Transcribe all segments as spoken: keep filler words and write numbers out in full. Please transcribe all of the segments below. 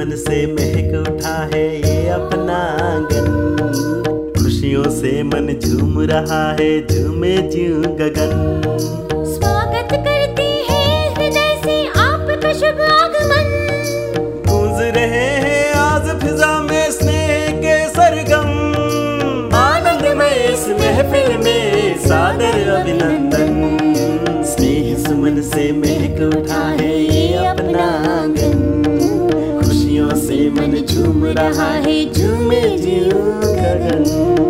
सुमन से महक उठा है ये अपना आंगन। खुशियों से मन झूम रहा है, झूमे ज्यों गगन। स्वागत करते हैं हृदय से आपका शुभ आगमन। गूंज रहे हैं आज फिजा में स्नेह के सरगम। आनंदमय इस महफिल में सादर अभिनंदन। स्नेह सुमन से महक उठा है ये अपना आंगन। खुशियों से मन झूम रहा है, झूमे ज्यों गगन।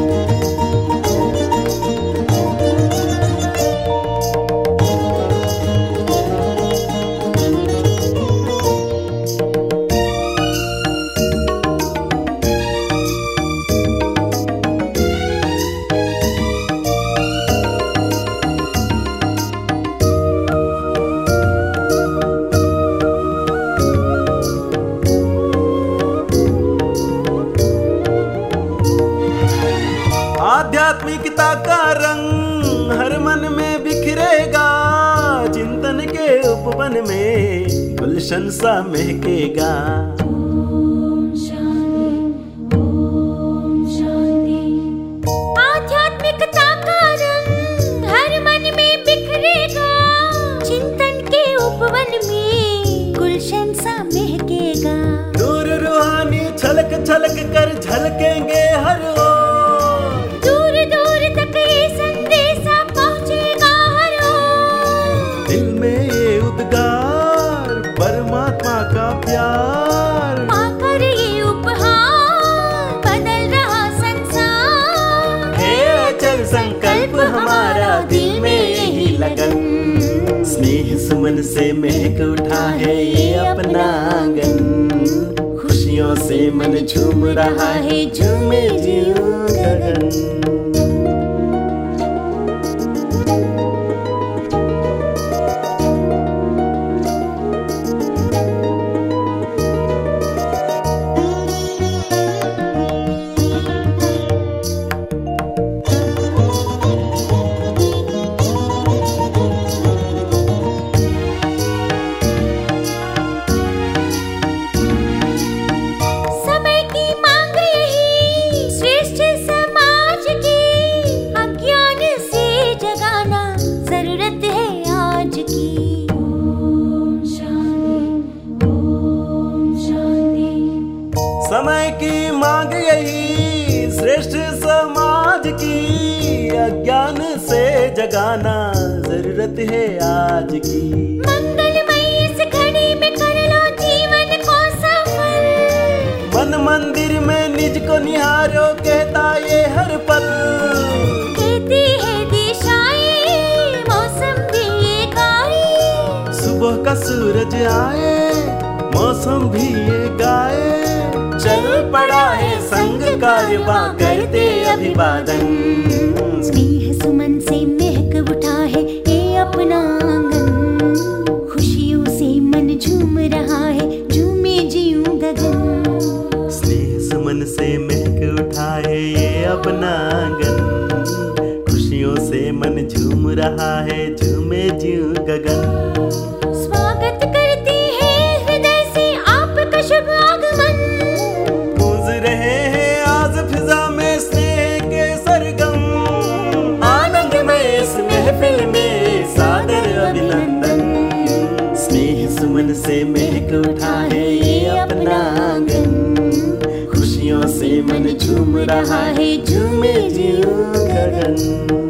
आध्यात्मिकता का रंग हर मन में बिखरेगा। चिंतन के उपवन में गुलशन सा महकेगा। ओम शांति, ओम शांति। आध्यात्मिकता का रंग हर मन में बिखरेगा। चिंतन के उपवन में गुलशन सा महकेगा। नूर रूहानी छलक छलक कर झलकेंगे हर ओर। परमात्मा का प्यार पाकर ये उपहार बदल रहा संसार। है अचल संकल्प हमारा, दिल में यही लगन। स्नेह सुमन से महक उठा है ये अपना आंगन। खुशियों से मन झूम रहा है, झूमे ज्यों गगन। समय की मांग यही श्रेष्ठ समाज की। अज्ञान से जगाना जरूरत है आज की। मंगलमय इस घड़ी में कर लो जीवन को सफल। मन मंदिर में निज को निहारो कहता ये हर पल। कहती है दिशाएं, मौसम भी ये गाए। सुबह का सूरज आए, मौसम भी ये गाए। चल पड़ा है संग कारवां करते अभिवादन। स्नेह सुमन से महक उठा है ये अपना आंगन। खुशियों से मन झूम रहा है, झूमे ज्यों गगन। स्नेह सुमन से महक उठा है ये अपना आंगन। खुशियों से मन झूम रहा है, झूमे ज्यों गगन। स्वागत करते हैं हृदय से आपका शुभ आगमन। रहे हैं आज फिजा में स्नेह के सरगम। आनंदमय इस महफिल में सादर अभिनंदन। स्नेह सुमन से महक उठा है ये अपना आंगन। खुशियों से मन झूम रहा है, झूमे ज्यों गगन।